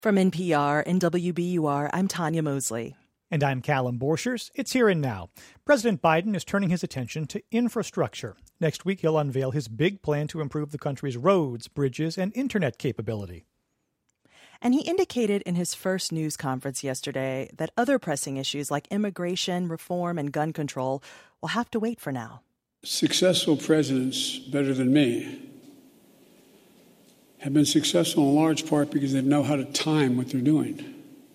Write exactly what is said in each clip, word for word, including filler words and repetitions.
From N P R and W B U R, I'm Tanya Mosley. And I'm Callum Borchers. It's Here and Now. President Biden is turning his attention to infrastructure. Next week, he'll unveil his big plan to improve the country's roads, bridges, and internet capability. And he indicated in his first news conference yesterday that other pressing issues like immigration, reform, and gun control will have to wait for now. Successful presidents, better than me, have been successful in large part because they know how to time what they're doing,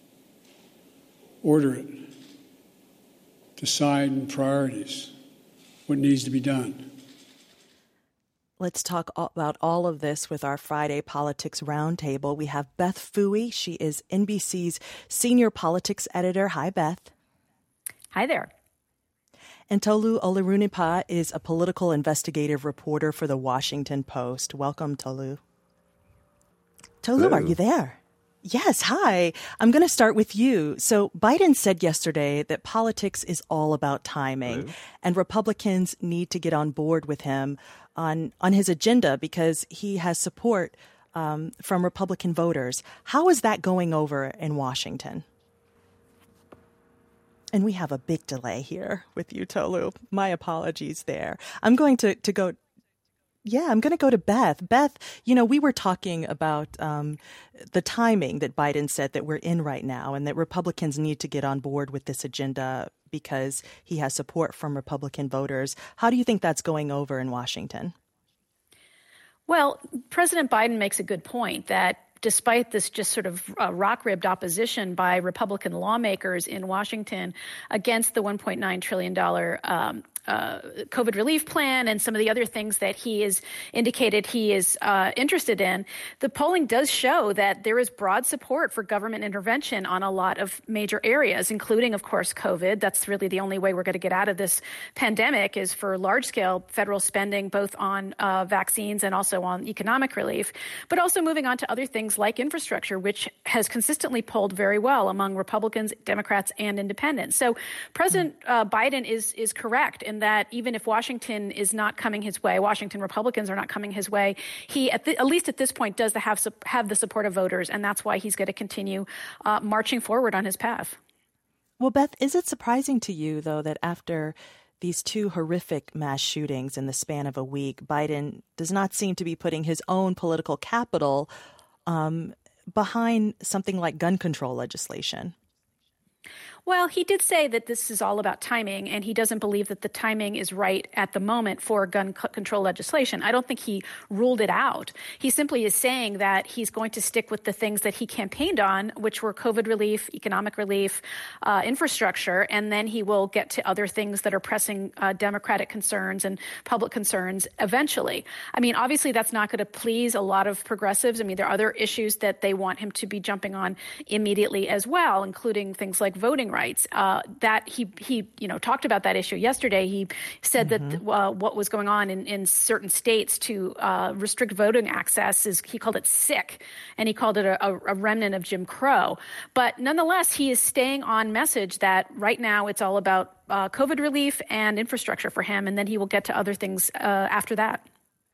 order it, decide in priorities what needs to be done. Let's talk about all of this with our Friday Politics Roundtable. We have Beth Pfui. She is N B C's senior politics editor. Hi, Beth. Hi there. And Tolu Olorunnipa is a political investigative reporter for The Washington Post. Welcome, Tolu. Tolu, Hello. Are you there? Yes, hi. I'm going to start with you. So Biden said yesterday that politics is all about timing, Hello. and Republicans need to get on board with him on, on his agenda because he has support um, from Republican voters. How is that going over in Washington? And we have a big delay here with you, Tolu. My apologies there. I'm going to, to go... Yeah, I'm going to go to Beth. Beth, you know, we were talking about um, the timing that Biden said that we're in right now and that Republicans need to get on board with this agenda because he has support from Republican voters. How do you think that's going over in Washington? Well, President Biden makes a good point that despite this just sort of uh, rock-ribbed opposition by Republican lawmakers in Washington against the one point nine trillion dollars um, uh, COVID relief plan and some of the other things that he has indicated he is uh, interested in, the polling does show that there is broad support for government intervention on a lot of major areas, including, of course, COVID. That's really the only way we're going to get out of this pandemic is for large-scale federal spending, both on uh, vaccines and also on economic relief, but also moving on to other things like infrastructure, which has consistently polled very well among Republicans, Democrats, and independents. So President uh, Biden is is correct in that even if Washington is not coming his way, Washington Republicans are not coming his way, he, at, the, at least at this point, does the have, have the support of voters, and that's why he's going to continue uh, marching forward on his path. Well, Beth, is it surprising to you, though, that after these two horrific mass shootings in the span of a week, Biden does not seem to be putting his own political capital Um, behind something like gun control legislation? Well, he did say that this is all about timing, and he doesn't believe that the timing is right at the moment for gun c- control legislation. I don't think he ruled it out. He simply is saying that he's going to stick with the things that he campaigned on, which were COVID relief, economic relief, uh, infrastructure, and then he will get to other things that are pressing uh, Democratic concerns and public concerns eventually. I mean, obviously, that's not going to please a lot of progressives. I mean, there are other issues that they want him to be jumping on immediately as well, including things like voting rights. Uh, that he he you know talked about that issue yesterday. He said mm-hmm. that uh, what was going on in, in certain states to uh, restrict voting access is, he called it sick, and he called it a, a remnant of Jim Crow. But nonetheless, he is staying on message that right now it's all about uh, COVID relief and infrastructure for him, and then he will get to other things uh, after that.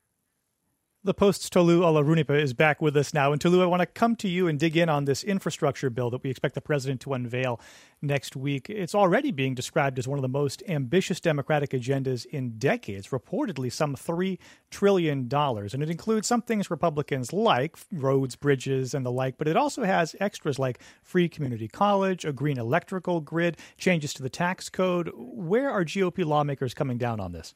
The Post's Tolu Olorunnipa is back with us now. And Tolu, I want to come to you and dig in on this infrastructure bill that we expect the president to unveil next week. It's already being described as one of the most ambitious Democratic agendas in decades, reportedly some three trillion dollars. And it includes some things Republicans like, roads, bridges, and the like, but it also has extras like free community college, a green electrical grid, changes to the tax code. Where are G O P lawmakers coming down on this?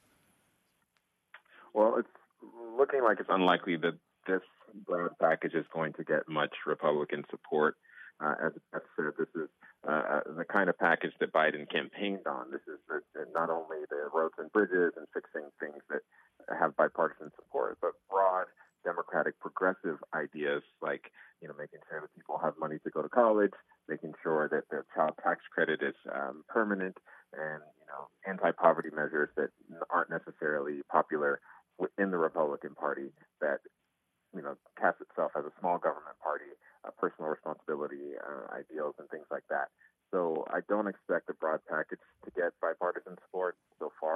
Well, it's looking like it's unlikely that this broad package is going to get much Republican support. Uh, as Beth said, this is uh, the kind of package that Biden campaigned on. This is the, not only the roads and bridges and fixing things that have bipartisan support, but broad Democratic progressive ideas like, you know, making sure that people have money to go to college, making sure that their child tax credit is um, permanent, and, you know, anti-poverty measures that aren't necessarily popular within the Republican Party, that, you know, casts itself as a small government party, uh, personal responsibility uh, ideals and things like that. So I don't expect the broad package to get bipartisan support so far.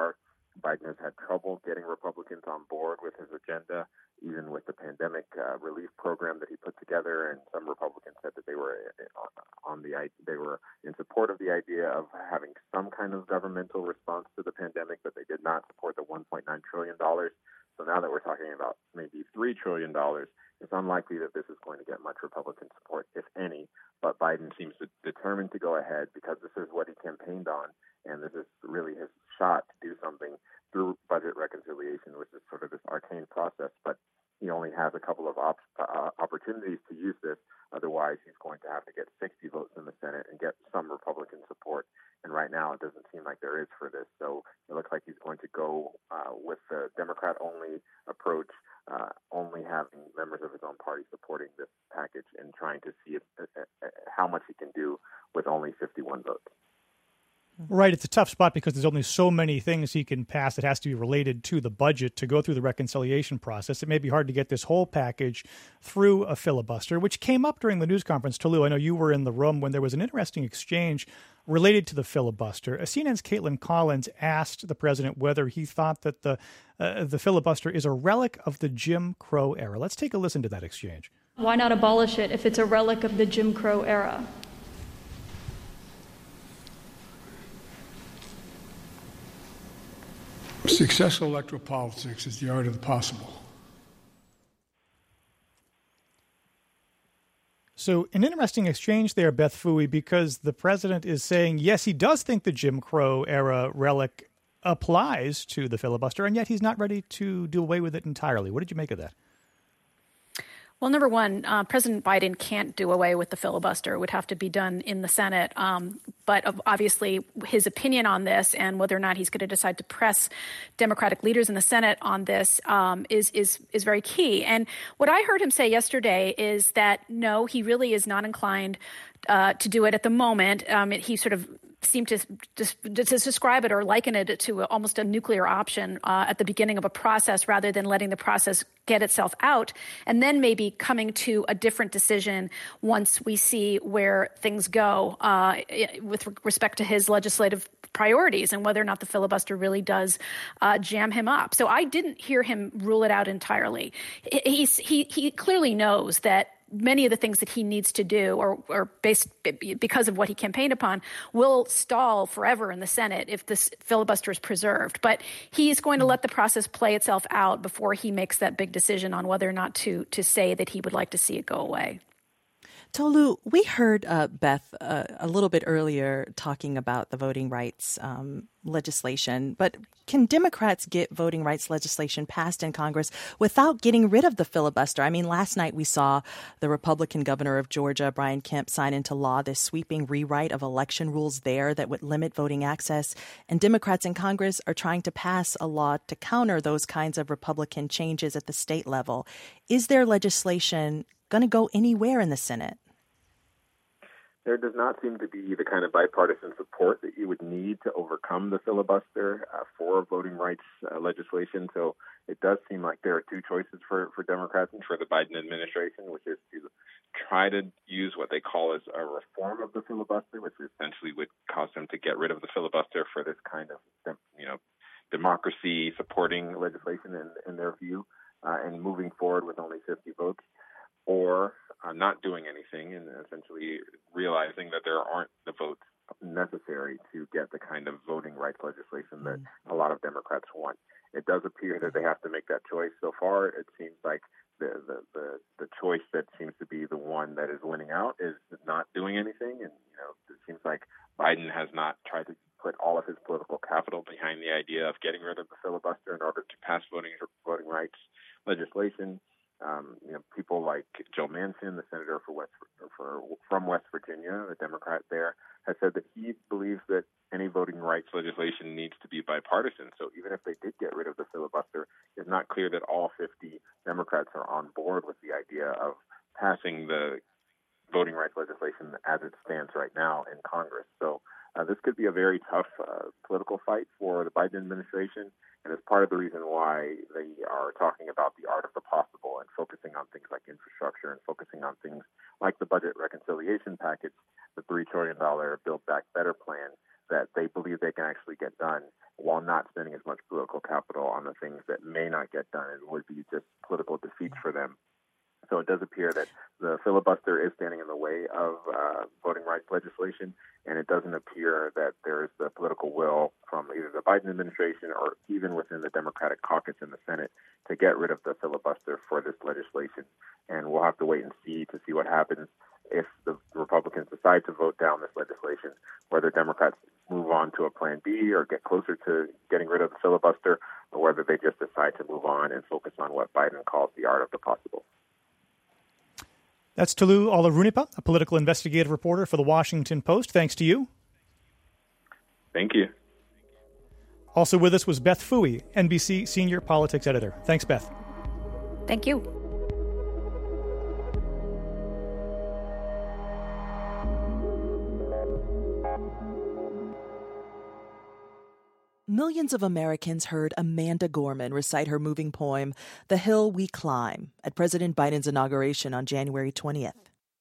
Biden has had trouble getting Republicans on board with his agenda, even with the pandemic uh, relief program that he put together. And some Republicans said that they were on the they were in support of the idea of having some kind of governmental response to the pandemic, but they did not support the one point nine trillion dollars. So now that we're talking about maybe three trillion dollars, it's unlikely that this is going to get much Republican support, if any. But Biden seems determined to go ahead because this is what he campaigned on, and this is really his shot to do something through budget reconciliation, which is sort of this arcane process. But he only has a couple of op- uh, opportunities to use this. Otherwise, he's going to have to get sixty votes in the Senate and get some Republican support. And right now, it doesn't seem like there is for this. So it looks like he's going to go uh, with the Democrat-only approach, uh, only having members of his own party supporting this package and trying to see if, uh, how much he can do with only fifty-one votes. Right. It's a tough spot because there's only so many things he can pass that has to be related to the budget to go through the reconciliation process. It may be hard to get this whole package through a filibuster, which came up during the news conference. Tolu, I know you were in the room when there was an interesting exchange related to the filibuster. C N N's Caitlin Collins asked the president whether he thought that the uh, the filibuster is a relic of the Jim Crow era. Let's take a listen to that exchange. Why not abolish it if it's a relic of the Jim Crow era? Successful electoral politics is the art of the possible. So an interesting exchange there, Beth Phouy, because the president is saying, yes, he does think the Jim Crow era relic applies to the filibuster, and yet he's not ready to do away with it entirely. What did you make of that? Well, number one, uh, President Biden can't do away with the filibuster. It would have to be done in the Senate. Um, but obviously, his opinion on this and whether or not he's going to decide to press Democratic leaders in the Senate on this um, is is is very key. And what I heard him say yesterday is that, no, he really is not inclined uh, to do it at the moment. Um, it, he sort of seem to, to, to describe it or liken it to almost a nuclear option uh, at the beginning of a process rather than letting the process get itself out and then maybe coming to a different decision once we see where things go uh, with respect to his legislative priorities and whether or not the filibuster really does uh, jam him up. So I didn't hear him rule it out entirely. He's, he, he clearly knows that many of the things that he needs to do or, or based because of what he campaigned upon will stall forever in the Senate if this filibuster is preserved. But he's going to let the process play itself out before he makes that big decision on whether or not to to say that he would like to see it go away. Tolu, we heard uh, Beth uh, a little bit earlier talking about the voting rights um, legislation, but can Democrats get voting rights legislation passed in Congress without getting rid of the filibuster? I mean, last night we saw the Republican governor of Georgia, Brian Kemp, sign into law this sweeping rewrite of election rules there that would limit voting access. And Democrats in Congress are trying to pass a law to counter those kinds of Republican changes at the state level. Is there legislation going to go anywhere in the Senate? There does not seem to be the kind of bipartisan support that you would need to overcome the filibuster uh, for voting rights uh, legislation. So it does seem like there are two choices for, for Democrats and for the Biden administration, which is to try to use what they call as a reform of the filibuster, which essentially would cause them to get rid of the filibuster for this kind of, you know, democracy supporting legislation in, in their view, uh, and moving forward with only fifty votes. Or uh, not doing anything and essentially realizing that there aren't the votes necessary to get the kind of voting rights legislation that a lot of Democrats want. It does appear that they have to make that choice. So far, it seems like the, the, the, the choice that seems to be the one that is winning out is not doing anything. And, you know, it seems like Biden has not tried to put all of his political capital behind the idea of getting rid of the filibuster in order to pass voting voting rights legislation. Um, you know, people like Joe Manchin, the senator for West for from West Virginia, the Democrat there, has said that he believes that any voting rights legislation needs to be bipartisan. So even if they did get rid of the filibuster, it's not clear that all fifty Democrats are on board with the idea of passing the voting rights legislation as it stands right now in Congress. So uh, this could be a very tough uh, political fight for the Biden administration. And it's part of the reason why they are talking about the art of the possible and focusing on things like infrastructure and focusing on things like the budget reconciliation package, the three trillion dollars Build Back Better plan that they believe they can actually get done while not spending as much political capital on the things that may not get done and would be just political defeats for them. So it does appear that the filibuster is standing in the way of uh, voting rights legislation, and it doesn't appear that there is the political will from either the Biden administration or even within the Democratic caucus in the Senate to get rid of the filibuster for this legislation. And we'll have to wait and see to see what happens if the Republicans decide to vote down this legislation, whether Democrats move on to a plan B or get closer to getting rid of the filibuster, or whether they just decide to move on and focus on what Biden calls the art of the possible. That's Tolu Olorunnipa, a political investigative reporter for The Washington Post. Thanks to you. Thank you. Also with us was Beth Pfui, N B C senior politics editor. Thanks, Beth. Thank you. Millions of Americans heard Amanda Gorman recite her moving poem, The Hill We Climb, at President Biden's inauguration on January twentieth.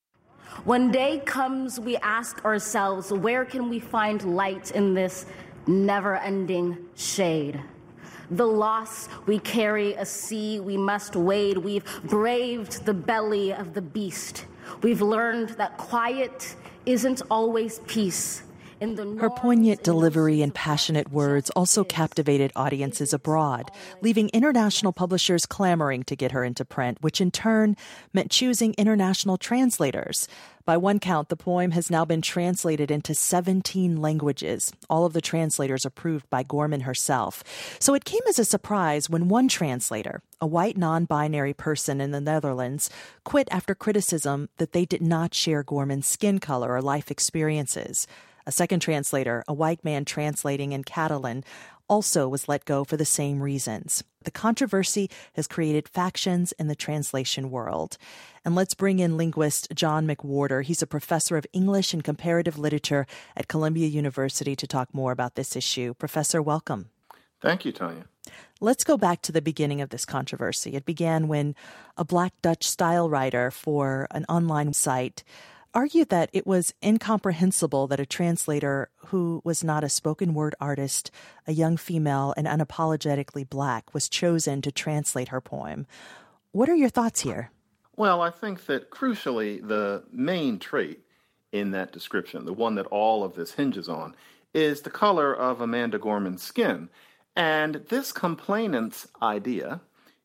When day comes, we ask ourselves, where can we find light in this never-ending shade? The loss we carry, a sea we must wade. We've braved the belly of the beast. We've learned that quiet isn't always peace. Her poignant delivery and passionate words also captivated audiences abroad, leaving international publishers clamoring to get her into print, which in turn meant choosing international translators. By one count, the poem has now been translated into seventeen languages, all of the translators approved by Gorman herself. So it came as a surprise when one translator, a white non-binary person in the Netherlands, quit after criticism that they did not share Gorman's skin color or life experiences. A second translator, a white man translating in Catalan, also was let go for the same reasons. The controversy has created factions in the translation world. And let's bring in linguist John McWhorter. He's a professor of English and comparative literature at Columbia University to talk more about this issue. Professor, welcome. Thank you, Tanya. Let's go back to the beginning of this controversy. It began when a Black Dutch style writer for an online site argued that it was incomprehensible that a translator who was not a spoken word artist, a young female, and unapologetically Black was chosen to translate her poem. What are your thoughts here? Well, I think that crucially, the main trait in that description, the one that all of this hinges on, is the color of Amanda Gorman's skin. And this complainant's idea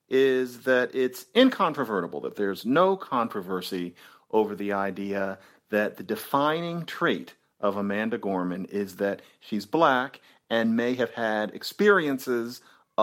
is that it's incontrovertible, that there's no controversy over the idea that the defining trait of Amanda Gorman is that she's Black and may have had experiences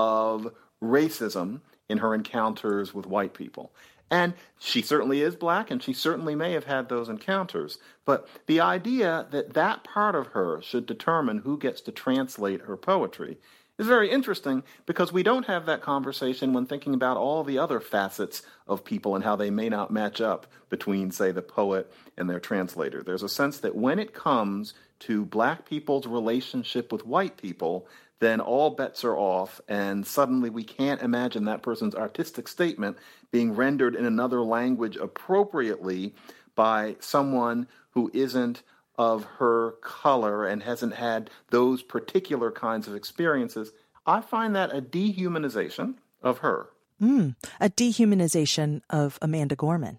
of racism in her encounters with white people. And she certainly is Black, and she certainly may have had those encounters. But the idea that that part of her should determine who gets to translate her poetry is very interesting, because we don't have that conversation when thinking about all the other facets of people and how they may not match up between, say, the poet and their translator. There's a sense that when it comes to Black people's relationship with white people, then all bets are off, and suddenly we can't imagine that person's artistic statement being rendered in another language appropriately by someone who isn't of her color and hasn't had those particular kinds of experiences. I find that a dehumanization of her. Mm, a dehumanization of Amanda Gorman.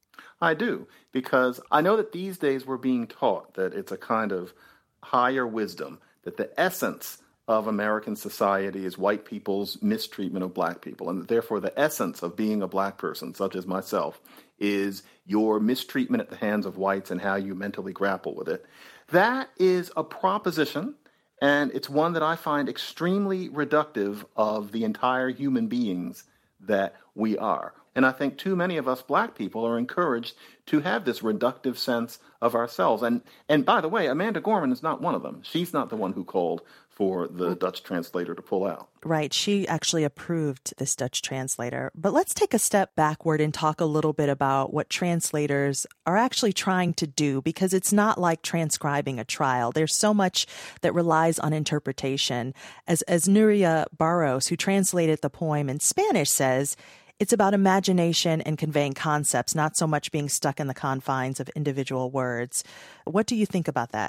I do, because I know that these days we're being taught that it's a kind of higher wisdom, that the essence of American society is white people's mistreatment of Black people, and that therefore the essence of being a Black person, such as myself, is your mistreatment at the hands of whites and how you mentally grapple with it. That is a proposition, and it's one that I find extremely reductive of the entire human beings that we are. And I think too many of us Black people are encouraged to have this reductive sense of ourselves. And and by the way, Amanda Gorman is not one of them. She's not the one who called for the Dutch translator to pull out. Right. She actually approved this Dutch translator. But let's take a step backward and talk a little bit about what translators are actually trying to do, because it's not like transcribing a trial. There's so much that relies on interpretation. As, as Nuria Barros, who translated the poem in Spanish, says, it's about imagination and conveying concepts, not so much being stuck in the confines of individual words. What do you think about that?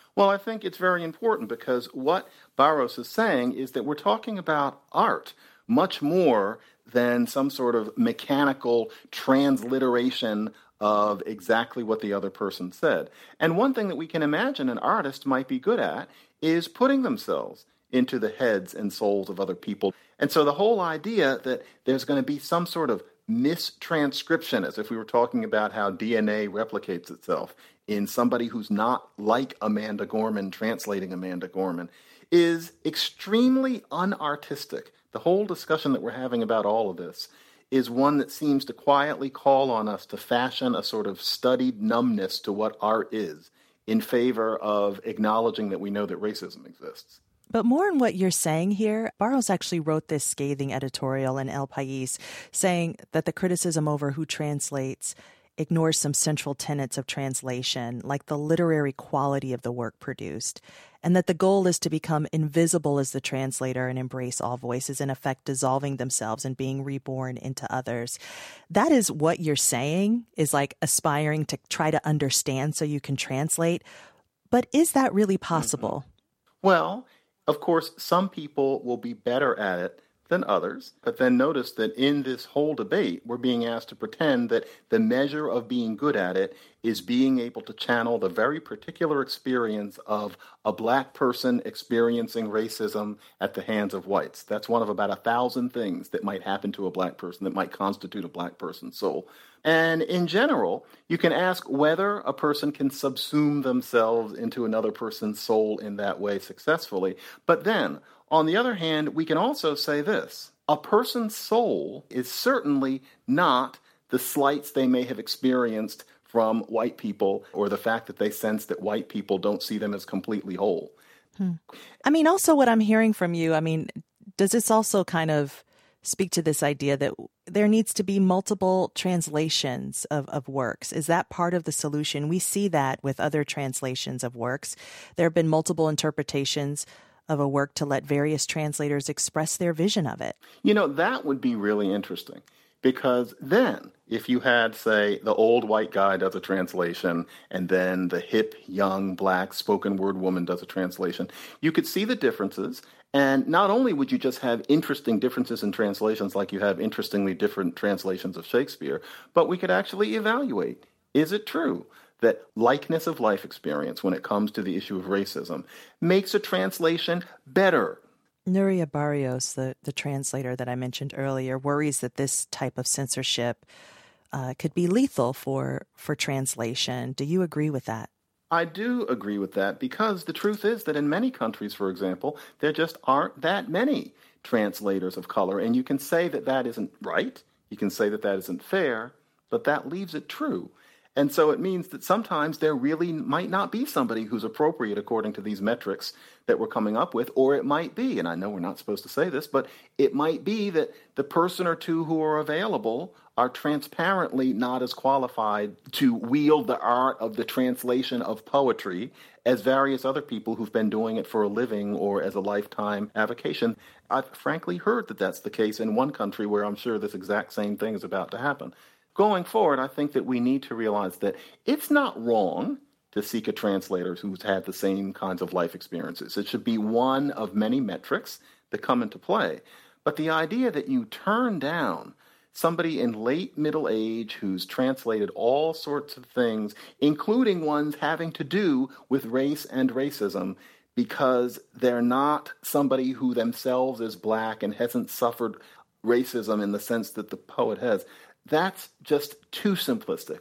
Well, I think it's very important because what Barros is saying is that we're talking about art much more than some sort of mechanical transliteration of exactly what the other person said. And one thing that we can imagine an artist might be good at is putting themselves into the heads and souls of other people. And so the whole idea that there's going to be some sort of mistranscription, as if we were talking about how D N A replicates itself in somebody who's not like Amanda Gorman translating Amanda Gorman, is extremely unartistic. The whole discussion that we're having about all of this is one that seems to quietly call on us to fashion a sort of studied numbness to what art is in favor of acknowledging that we know that racism exists. But more in what you're saying here, Barros actually wrote this scathing editorial in El País saying that the criticism over who translates ignores some central tenets of translation, like the literary quality of the work produced, and that the goal is to become invisible as the translator and embrace all voices, in effect dissolving themselves and being reborn into others. That is what you're saying, is like aspiring to try to understand so you can translate. But is that really possible? Mm-hmm. Well, of course, some people will be better at it than others. But then notice that in this whole debate, we're being asked to pretend that the measure of being good at it is being able to channel the very particular experience of a black person experiencing racism at the hands of whites. That's one of about a thousand things that might happen to a black person that might constitute a black person's soul. And in general, you can ask whether a person can subsume themselves into another person's soul in that way successfully. But then, on the other hand, we can also say this. A person's soul is certainly not the slights they may have experienced from white people or the fact that they sense that white people don't see them as completely whole. Hmm. I mean, also what I'm hearing from you, I mean, does this also kind of speak to this idea that there needs to be multiple translations of, of works? Is that part of the solution? We see that with other translations of works. There have been multiple interpretations of a work to let various translators express their vision of it. You know, that would be really interesting, because then if you had, say, the old white guy does a translation and then the hip, young, black spoken word woman does a translation, you could see the differences. And not only would you just have interesting differences in translations like you have interestingly different translations of Shakespeare, but we could actually evaluate, is it true that likeness of life experience when it comes to the issue of racism makes a translation better? Nuria Barrios, the, the translator that I mentioned earlier, worries that this type of censorship uh, could be lethal for, for translation. Do you agree with that? I do agree with that, because the truth is that in many countries, for example, there just aren't that many translators of color. And you can say that that isn't right. You can say that that isn't fair, but that leaves it true. And so it means that sometimes there really might not be somebody who's appropriate according to these metrics that we're coming up with, or it might be, and I know we're not supposed to say this, but it might be that the person or two who are available are transparently not as qualified to wield the art of the translation of poetry as various other people who've been doing it for a living or as a lifetime avocation. I've frankly heard that that's the case in one country where I'm sure this exact same thing is about to happen. Going forward, I think that we need to realize that it's not wrong to seek a translator who's had the same kinds of life experiences. It should be one of many metrics that come into play. But the idea that you turn down somebody in late middle age who's translated all sorts of things, including ones having to do with race and racism, because they're not somebody who themselves is black and hasn't suffered racism in the sense that the poet has, that's just too simplistic.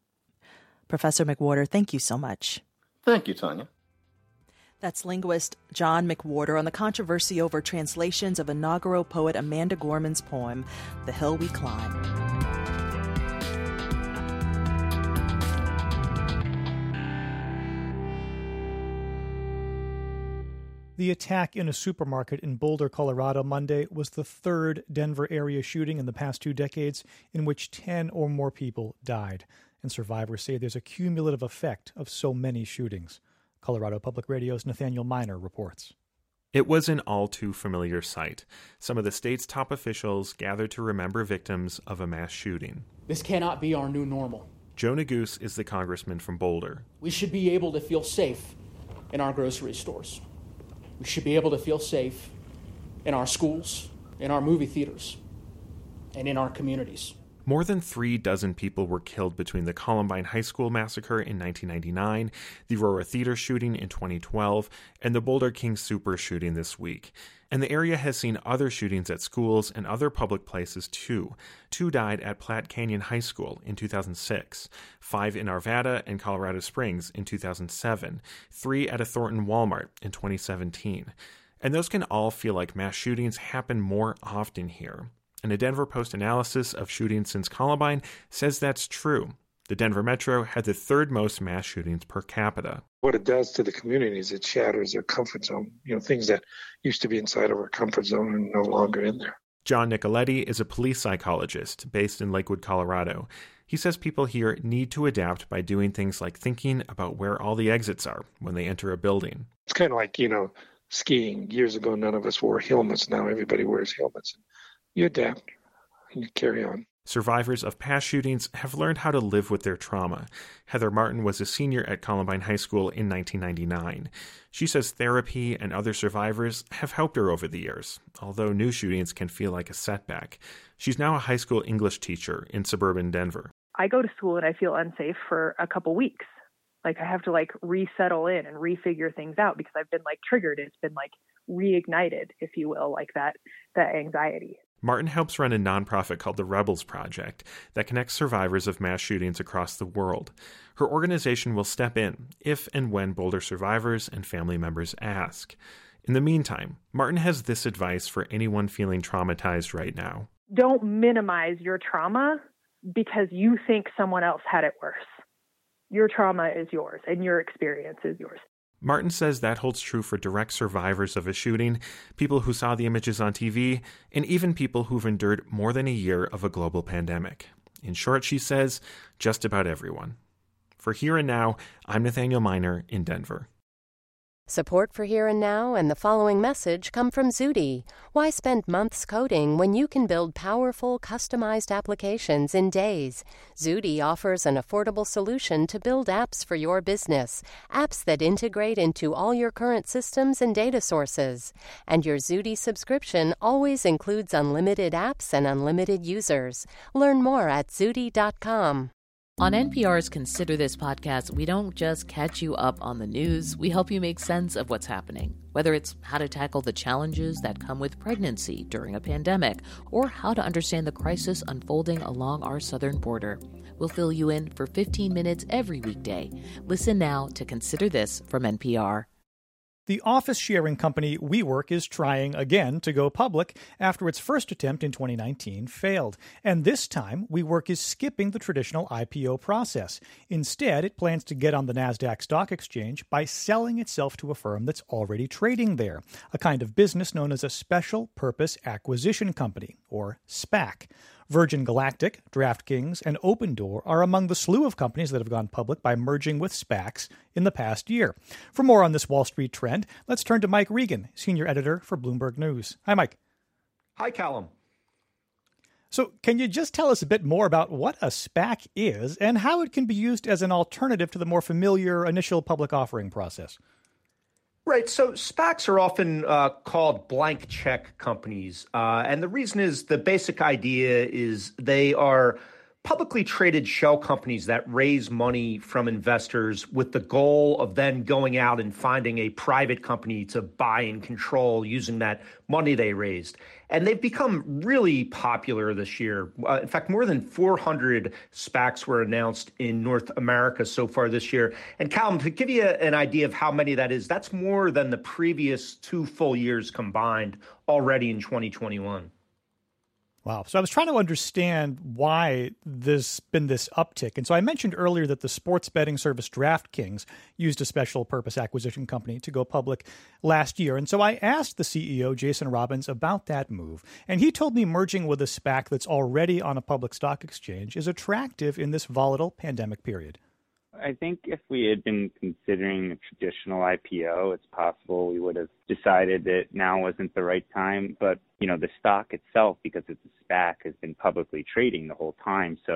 Professor McWhorter, thank you so much. Thank you, Tanya. That's linguist John McWhorter on the controversy over translations of inaugural poet Amanda Gorman's poem, The Hill We Climb. The attack in a supermarket in Boulder, Colorado Monday was the third Denver area shooting in the past two decades in which ten or more people died. And survivors say there's a cumulative effect of so many shootings. Colorado Public Radio's Nathaniel Miner reports. It was an all-too-familiar sight. Some of the state's top officials gathered to remember victims of a mass shooting. This cannot be our new normal. Joe Neguse is the congressman from Boulder. We should be able to feel safe in our grocery stores. We should be able to feel safe in our schools, in our movie theaters, and in our communities. More than three dozen people were killed between the Columbine High School massacre in nineteen ninety-nine, the Aurora Theater shooting in twenty twelve, and the Boulder King Super shooting this week. And the area has seen other shootings at schools and other public places too. Two died at Platte Canyon High School in two thousand six, five in Arvada and Colorado Springs in two thousand seven, three at a Thornton Walmart in twenty seventeen. And those can all feel like mass shootings happen more often here. And a Denver Post analysis of shootings since Columbine says that's true. The Denver Metro had the third most mass shootings per capita. What it does to the community is it shatters their comfort zone. You know, things that used to be inside of our comfort zone are no longer in there. John Nicoletti is a police psychologist based in Lakewood, Colorado. He says people here need to adapt by doing things like thinking about where all the exits are when they enter a building. It's kind of like, you know, skiing. Years ago, none of us wore helmets. Now everybody wears helmets. You adapt and you carry on. Survivors of past shootings have learned how to live with their trauma. Heather Martin was a senior at Columbine High School in nineteen ninety-nine. She says therapy and other survivors have helped her over the years, although new shootings can feel like a setback. She's now a high school English teacher in suburban Denver. I go to school and I feel unsafe for a couple weeks. Like I have to like resettle in and refigure things out because I've been like triggered. It's been like reignited, if you will, like that, that anxiety. Martin helps run a nonprofit called the Rebels Project that connects survivors of mass shootings across the world. Her organization will step in if and when Boulder survivors and family members ask. In the meantime, Martin has this advice for anyone feeling traumatized right now. Don't minimize your trauma because you think someone else had it worse. Your trauma is yours and your experience is yours. Martin says that holds true for direct survivors of a shooting, people who saw the images on T V, and even people who've endured more than a year of a global pandemic. In short, she says, just about everyone. For Here and Now, I'm Nathaniel Miner in Denver. Support for Here and Now and the following message come from Zudy. Why spend months coding when you can build powerful, customized applications in days? Zudy offers an affordable solution to build apps for your business, apps that integrate into all your current systems and data sources. And your Zudy subscription always includes unlimited apps and unlimited users. Learn more at zudy dot com. On N P R's Consider This podcast, we don't just catch you up on the news, we help you make sense of what's happening. Whether it's how to tackle the challenges that come with pregnancy during a pandemic, or how to understand the crisis unfolding along our southern border. We'll fill you in for fifteen minutes every weekday. Listen now to Consider This from N P R. The office-sharing company WeWork is trying again to go public after its first attempt in twenty nineteen failed. And this time, WeWork is skipping the traditional I P O process. Instead, it plans to get on the NASDAQ stock exchange by selling itself to a firm that's already trading there, a kind of business known as a Special Purpose Acquisition Company, or SPAC. Virgin Galactic, DraftKings, and Opendoor are among the slew of companies that have gone public by merging with SPACs in the past year. For more on this Wall Street trend, let's turn to Mike Regan, senior editor for Bloomberg News. Hi, Mike. Hi, Callum. So can you just tell us a bit more about what a SPAC is and how it can be used as an alternative to the more familiar initial public offering process? Right. So SPACs are often uh, called blank check companies. Uh, and the reason is the basic idea is they are publicly traded shell companies that raise money from investors with the goal of then going out and finding a private company to buy and control using that money they raised. And they've become really popular this year. Uh, in fact, more than four hundred SPACs were announced in North America so far this year. And Callum, to give you an idea of how many that is, that's more than the previous two full years combined already in twenty twenty-one. Wow. So I was trying to understand why there's been this uptick. And so I mentioned earlier that the sports betting service DraftKings used a special purpose acquisition company to go public last year. And so I asked the C E O, Jason Robins, about that move. And he told me merging with a SPAC that's already on a public stock exchange is attractive in this volatile pandemic period. I think if we had been considering a traditional I P O, it's possible we would have decided that now wasn't the right time. But, you know, the stock itself, because it's a SPAC, has been publicly trading the whole time. So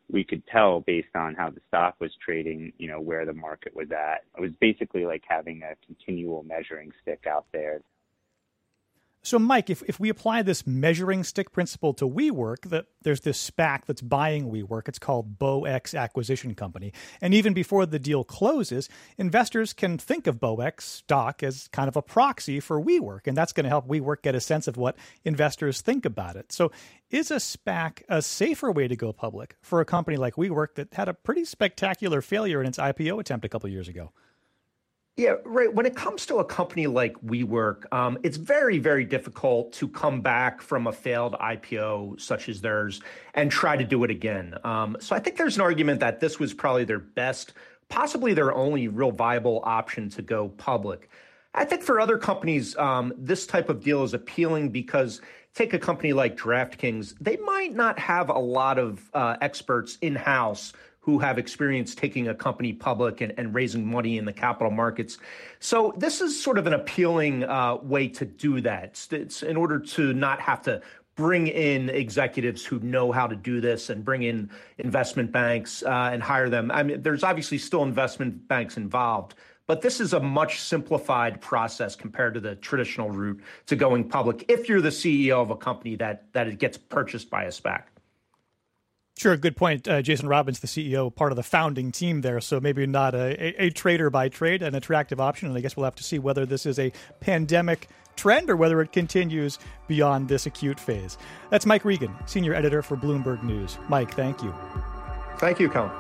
we could tell based on how the stock was trading, you know, where the market was at. It was basically like having a continual measuring stick out there. So, Mike, if, if we apply this measuring stick principle to WeWork, that there's this SPAC that's buying WeWork. It's called BowX Acquisition Company. And even before the deal closes, investors can think of BowX stock as kind of a proxy for WeWork. And that's going to help WeWork get a sense of what investors think about it. So is a SPAC a safer way to go public for a company like WeWork that had a pretty spectacular failure in its I P O attempt a couple of years ago? Yeah, right. When it comes to a company like WeWork, um, it's very, very difficult to come back from a failed I P O such as theirs and try to do it again. Um, so I think there's an argument that this was probably their best, possibly their only real viable option to go public. I think for other companies, um, this type of deal is appealing because take a company like DraftKings, they might not have a lot of uh, experts in-house who have experience taking a company public and, and raising money in the capital markets. So this is sort of an appealing uh, way to do that. It's, it's in order to not have to bring in executives who know how to do this and bring in investment banks uh, and hire them. I mean, there's obviously still investment banks involved, but this is a much simplified process compared to the traditional route to going public if you're the C E O of a company that, that it gets purchased by a SPAC. Sure, good point. Uh, Jason Robins, the C E O, part of the founding team there, so maybe not a, a, a trader by trade, an attractive option. And I guess we'll have to see whether this is a pandemic trend or whether it continues beyond this acute phase. That's Mike Regan, senior editor for Bloomberg News. Mike, thank you. Thank you, Colin.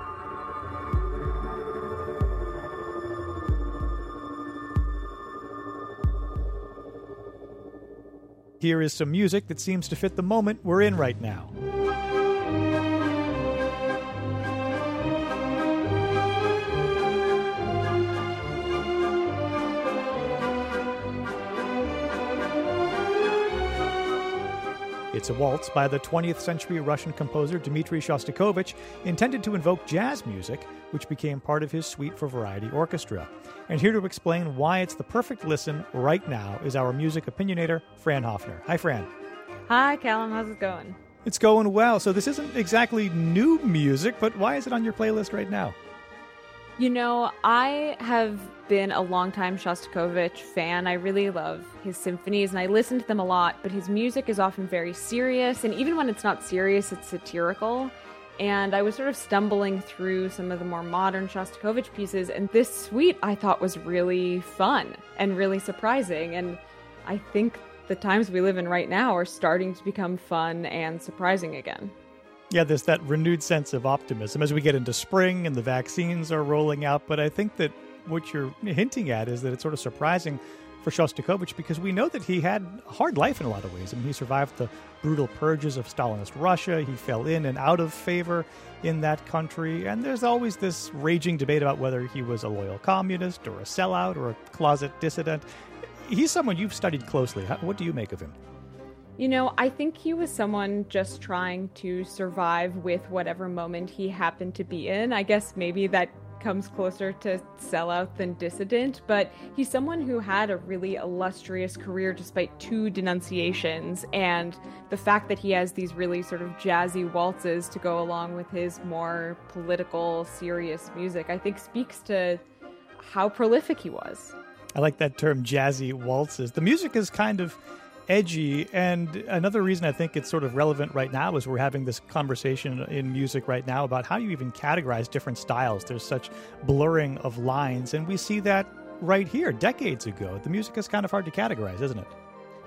Here is some music that seems to fit the moment we're in right now. It's a waltz by the twentieth century Russian composer Dmitri Shostakovich, intended to invoke jazz music, which became part of his Suite for Variety Orchestra. And here to explain why it's the perfect listen right now is our music opinionator, Fran Hoffner. Hi, Fran. Hi, Callum. How's it going? It's going well. So this isn't exactly new music, but why is it on your playlist right now? You know, I have been a longtime Shostakovich fan. I really love his symphonies, and I listen to them a lot, but his music is often very serious, and even when it's not serious, it's satirical. And I was sort of stumbling through some of the more modern Shostakovich pieces, and this suite I thought was really fun and really surprising, and I think the times we live in right now are starting to become fun and surprising again. Yeah, there's that renewed sense of optimism as we get into spring and the vaccines are rolling out. But I think that what you're hinting at is that it's sort of surprising for Shostakovich because we know that he had a hard life in a lot of ways. I mean, he survived the brutal purges of Stalinist Russia. He fell in and out of favor in that country. And there's always this raging debate about whether he was a loyal communist or a sellout or a closet dissident. He's someone you've studied closely. What do you make of him? You know, I think he was someone just trying to survive with whatever moment he happened to be in. I guess maybe that comes closer to sellout than dissident, but he's someone who had a really illustrious career despite two denunciations, and the fact that he has these really sort of jazzy waltzes to go along with his more political, serious music, I think speaks to how prolific he was. I like that term, jazzy waltzes. The music is kind of edgy, and another reason I think it's sort of relevant right now is we're having this conversation in music right now about how do you even categorize different styles. There's such blurring of lines, and we see that right here decades ago. The music is kind of hard to categorize, isn't it?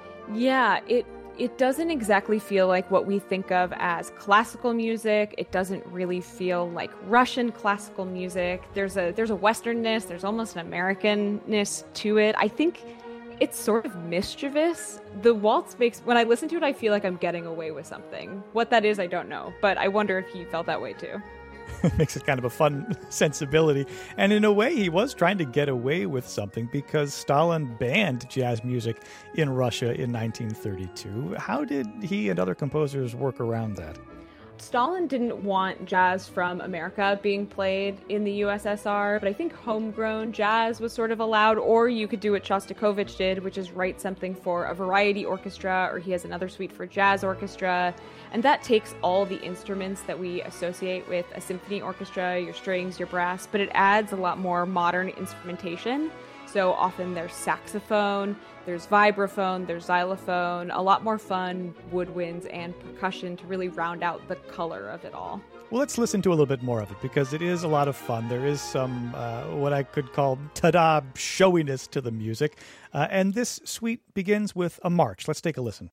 Yeah, it it doesn't exactly feel like what we think of as classical music. It doesn't really feel like Russian classical music. There's a there's a Westernness, there's almost an Americanness to it. I think it's sort of mischievous. The waltz makes, when I listen to it, I feel like I'm getting away with something. What that is, I don't know, but I wonder if he felt that way too. It makes it kind of a fun sensibility. And in a way, he was trying to get away with something because Stalin banned jazz music in Russia in nineteen thirty-two. How did he and other composers work around that? Stalin didn't want jazz from America being played in the U S S R, but I think homegrown jazz was sort of allowed, or you could do what Shostakovich did, which is write something for a variety orchestra, or he has another suite for jazz orchestra, and that takes all the instruments that we associate with a symphony orchestra, your strings, your brass, but it adds a lot more modern instrumentation. So often there's saxophone, there's vibraphone, there's xylophone, a lot more fun woodwinds and percussion to really round out the color of it all. Well, let's listen to a little bit more of it because it is a lot of fun. There is some, uh, what I could call ta-da showiness to the music. Uh, and this suite begins with a march. Let's take a listen.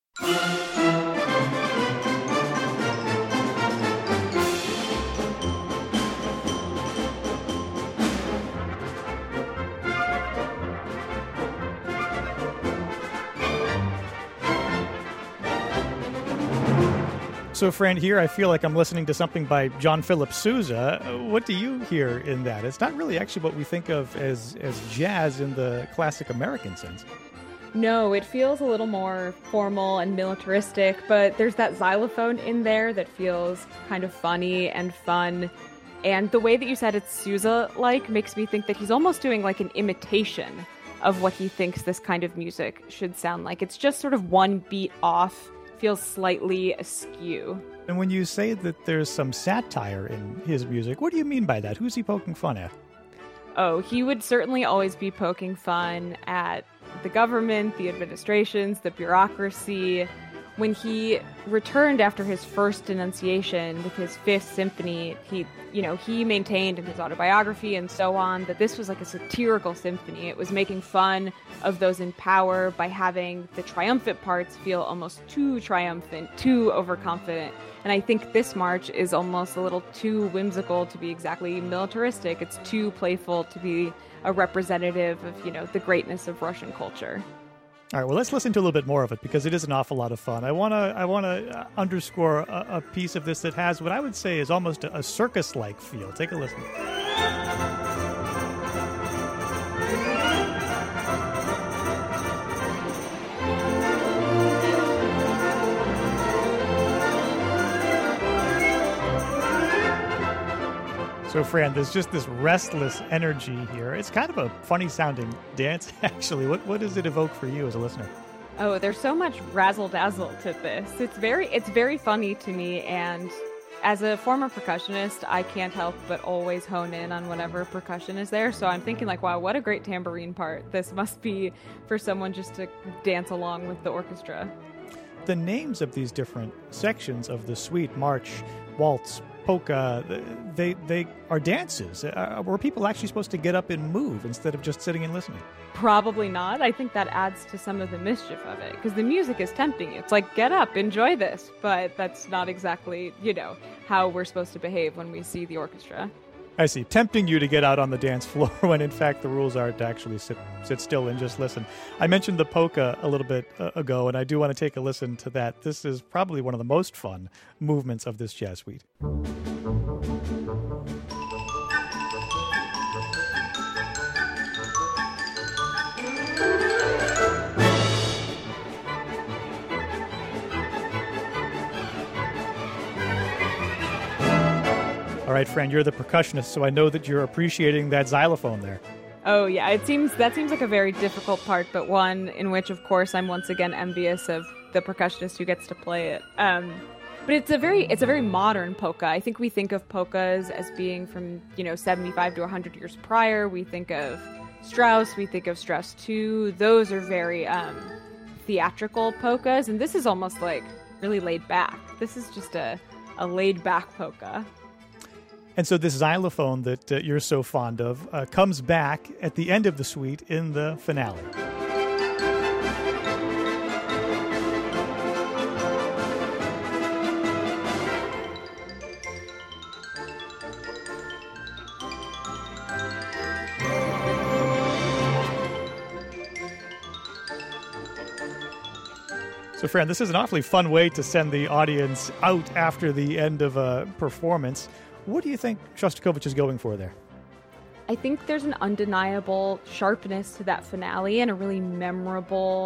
So, Fran, here I feel like I'm listening to something by John Philip Sousa. What do you hear in that? It's not really actually what we think of as, as jazz in the classic American sense. No, it feels a little more formal and militaristic, but there's that xylophone in there that feels kind of funny and fun. And the way that you said it's Sousa-like makes me think that he's almost doing like an imitation of what he thinks this kind of music should sound like. It's just sort of one beat off, feels slightly askew. And when you say that there's some satire in his music, what do you mean by that? Who's he poking fun at? Oh, he would certainly always be poking fun at the government, the administrations, the bureaucracy. When he returned after his first denunciation with his Fifth Symphony, he, you know, he maintained in his autobiography and so on that this was like a satirical symphony. It was making fun of those in power by having the triumphant parts feel almost too triumphant, too overconfident. And I think this march is almost a little too whimsical to be exactly militaristic. It's too playful to be a representative of, you know, the greatness of Russian culture. All right, well, let's listen to a little bit more of it because it is an awful lot of fun. I want to I want to underscore a, a piece of this that has what I would say is almost a, a circus-like feel. Take a listen. So, Fran, there's just this restless energy here. It's kind of a funny-sounding dance, actually. What what does it evoke for you as a listener? Oh, there's so much razzle-dazzle to this. It's very it's very funny to me, and as a former percussionist, I can't help but always hone in on whatever percussion is there. So I'm thinking, like, wow, what a great tambourine part. This must be for someone just to dance along with the orchestra. The names of these different sections of the suite, march, waltz, polka, they they are dances. Uh, were people actually supposed to get up and move instead of just sitting and listening? Probably not. I think that adds to some of the mischief of it, because the music is tempting you. It's like, get up, enjoy this. But that's not exactly, you know, how we're supposed to behave when we see the orchestra. I see. Tempting you to get out on the dance floor when, in fact, the rules are to actually sit sit still and just listen. I mentioned the polka a little bit uh, ago, and I do want to take a listen to that. This is probably one of the most fun movements of this jazz suite. All right, friend, you're the percussionist, so I know that you're appreciating that xylophone there. Oh, yeah, it seems that seems like a very difficult part, but one in which, of course, I'm once again envious of the percussionist who gets to play it. Um, but it's a very it's a very modern polka. I think we think of polkas as being from, you know, seventy-five to one hundred years prior. We think of Strauss, we think of Strauss two. Those are very um, theatrical polkas, and this is almost like really laid back. This is just a, a laid back polka. And so this xylophone that uh, you're so fond of uh, comes back at the end of the suite in the finale. So, Fran, this is an awfully fun way to send the audience out after the end of a performance. What do you think Shostakovich is going for there? I think there's an undeniable sharpness to that finale and a really memorable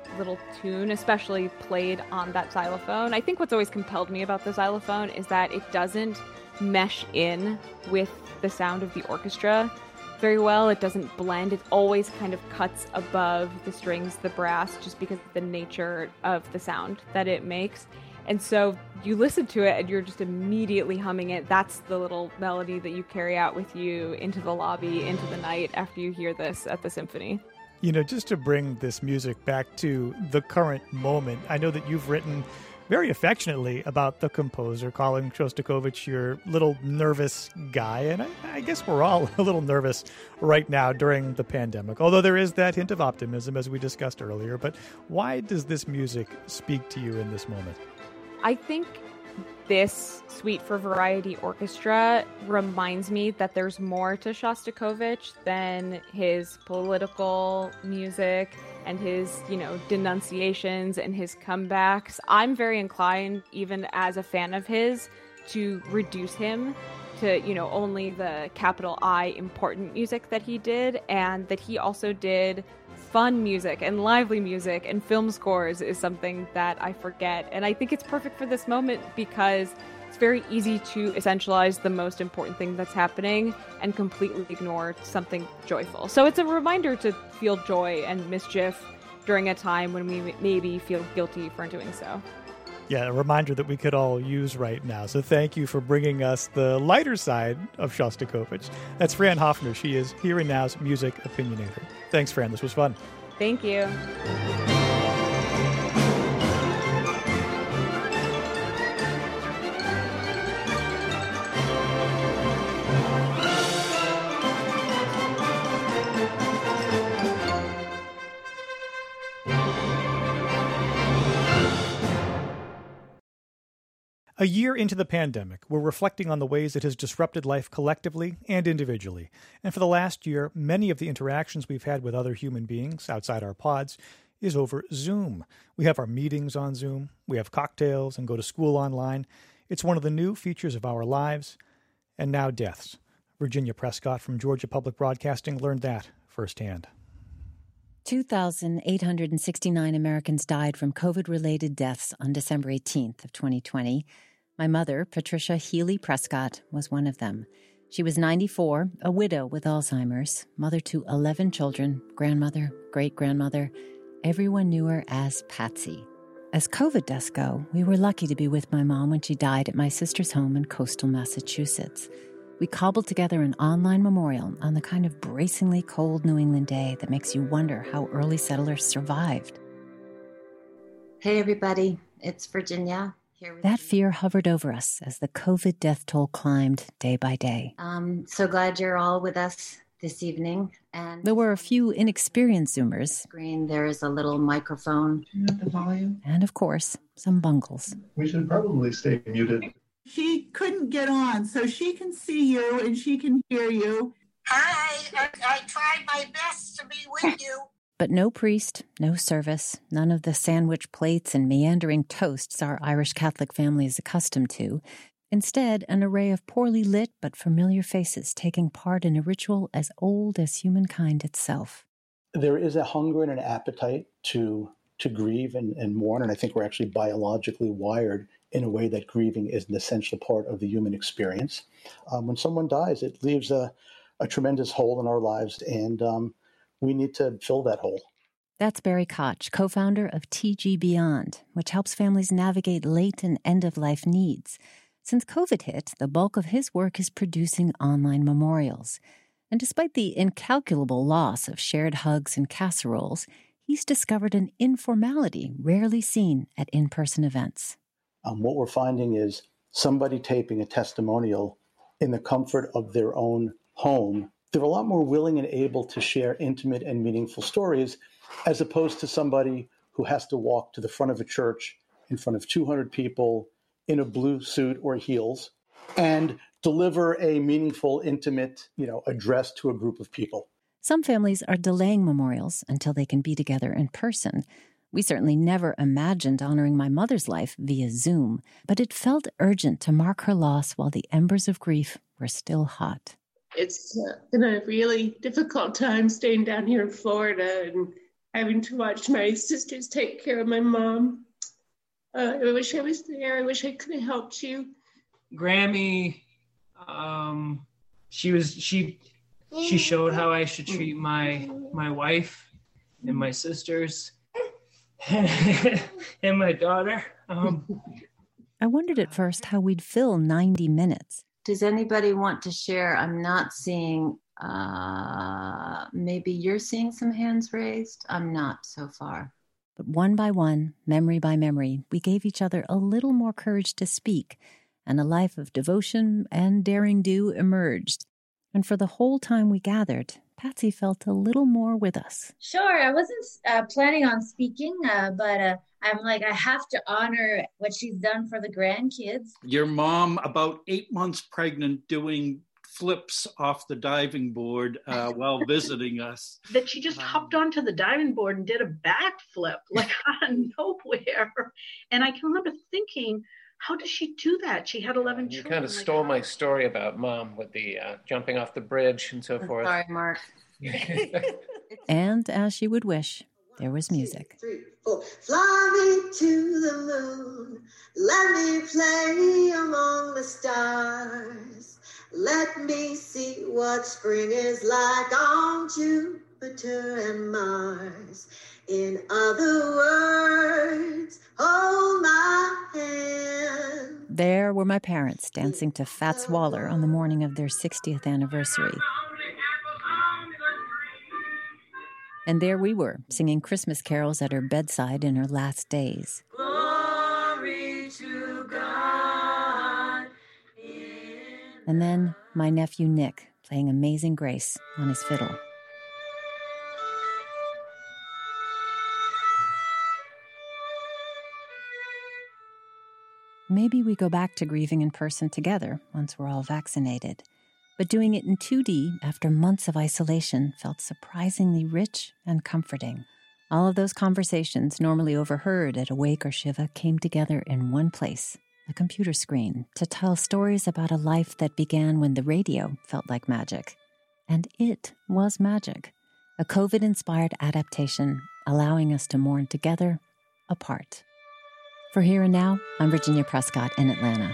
little tune, especially played on that xylophone. I think what's always compelled me about the xylophone is that it doesn't mesh in with the sound of the orchestra very well. It doesn't blend. It always kind of cuts above the strings, the brass, just because of the nature of the sound that it makes. And so you listen to it and you're just immediately humming it. That's the little melody that you carry out with you into the lobby, into the night after you hear this at the symphony. You know, just to bring this music back to the current moment, I know that you've written very affectionately about the composer, calling Shostakovich your little nervous guy. And I, I guess we're all a little nervous right now during the pandemic, although there is that hint of optimism, as we discussed earlier. But why does this music speak to you in this moment? I think this Suite for Variety Orchestra reminds me that there's more to Shostakovich than his political music and his, you know, denunciations and his comebacks. I'm very inclined, even as a fan of his, to reduce him to, you know, only the capital I important music that he did, and that he also did fun music and lively music and film scores is something that I forget. And I think it's perfect for this moment because it's very easy to essentialize the most important thing that's happening and completely ignore something joyful. So it's a reminder to feel joy and mischief during a time when we maybe feel guilty for doing so. Yeah, a reminder that we could all use right now. So thank you for bringing us the lighter side of Shostakovich. That's Fran Hoffner. She is Here and Now's music opinionator. Thanks, Fran. This was fun. Thank you. A year into the pandemic, we're reflecting on the ways it has disrupted life collectively and individually. And for the last year, many of the interactions we've had with other human beings outside our pods is over Zoom. We have our meetings on Zoom, we have cocktails and go to school online. It's one of the new features of our lives. And now deaths. Virginia Prescott from Georgia Public Broadcasting learned that firsthand. two thousand eight hundred sixty-nine Americans died from COVID-related deaths on December eighteenth of twenty twenty. My mother, Patricia Healy Prescott, was one of them. She was ninety-four, a widow with Alzheimer's, mother to eleven children, grandmother, great-grandmother. Everyone knew her as Patsy. As COVID deaths go, we were lucky to be with my mom when she died at my sister's home in coastal Massachusetts. We cobbled together an online memorial on the kind of bracingly cold New England day that makes you wonder how early settlers survived. Hey, everybody. It's Virginia. Here with That you. fear hovered over us as the COVID death toll climbed day by day. Um, so glad you're all with us this evening. And There were a few inexperienced Zoomers. screen, there is a little microphone. Turn up the volume. And, of course, some bungles. We should probably stay muted. She couldn't get on, so she can see you and she can hear you. Hi, I, I tried my best to be with you. But no priest, no service, none of the sandwich plates and meandering toasts our Irish Catholic family is accustomed to. Instead, an array of poorly lit but familiar faces taking part in a ritual as old as humankind itself. There is a hunger and an appetite to to grieve and, and mourn, and I think we're actually biologically wired in a way that grieving is an essential part of the human experience. Um, when someone dies, it leaves a, a tremendous hole in our lives, and um, we need to fill that hole. That's Barry Koch, co-founder of T G Beyond, which helps families navigate late and end-of-life needs. Since COVID hit, the bulk of his work is producing online memorials. And despite the incalculable loss of shared hugs and casseroles, he's discovered an informality rarely seen at in-person events. Um, what we're finding is somebody taping a testimonial in the comfort of their own home. They're a lot more willing and able to share intimate and meaningful stories as opposed to somebody who has to walk to the front of a church in front of two hundred people in a blue suit or heels and deliver a meaningful, intimate, you know, address to a group of people. Some families are delaying memorials until they can be together in person. We certainly never imagined honoring my mother's life via Zoom, but it felt urgent to mark her loss while the embers of grief were still hot. It's uh, been a really difficult time staying down here in Florida, and having to watch my sisters take care of my mom. Uh, I wish I was there. I wish I could have helped you. Grammy, um, she was she she showed how I should treat my my wife and my sisters and my daughter. Um, I wondered at first how we'd fill ninety minutes. Does anybody want to share? I'm not seeing, uh, maybe you're seeing some hands raised. I'm not so far. But one by one, memory by memory, we gave each other a little more courage to speak, and a life of devotion and daring do emerged. And for the whole time we gathered, Patsy felt a little more with us. Sure, I wasn't uh, planning on speaking, uh, but uh, I'm like, I have to honor what she's done for the grandkids. Your mom, about eight months pregnant, doing flips off the diving board uh, while visiting us. That she just um, hopped onto the diving board and did a backflip, like out of nowhere. And I can remember thinking, how does she do that? She had eleven you children. kind of like, stole how? my story about mom with the uh, jumping off the bridge and so I'm forth. Sorry, Mark. And as she would wish, there was music. Three, four. Fly me to the moon. Let me play among the stars. Let me see what spring is like on Jupiter and Mars. In other words, hold my hand. There were my parents dancing to Fats Waller on the morning of their sixtieth anniversary. And there we were, singing Christmas carols at her bedside in her last days. Glory to God. And then my nephew Nick playing Amazing Grace on his fiddle. Maybe we go back to grieving in person together once we're all vaccinated. But doing it in two D after months of isolation felt surprisingly rich and comforting. All of those conversations normally overheard at Awake or Shiva came together in one place, a computer screen, to tell stories about a life that began when the radio felt like magic. And it was magic, a COVID-inspired adaptation allowing us to mourn together, apart. For Here and Now, I'm Virginia Prescott in Atlanta.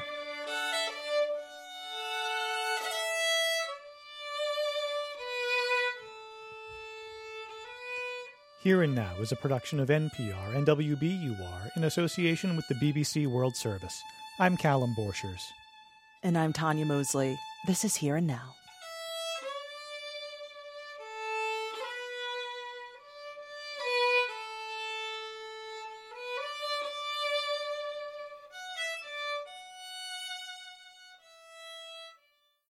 Here and Now is a production of N P R and W B U R in association with the B B C World Service. I'm Callum Borchers. And I'm Tanya Mosley. This is Here and Now.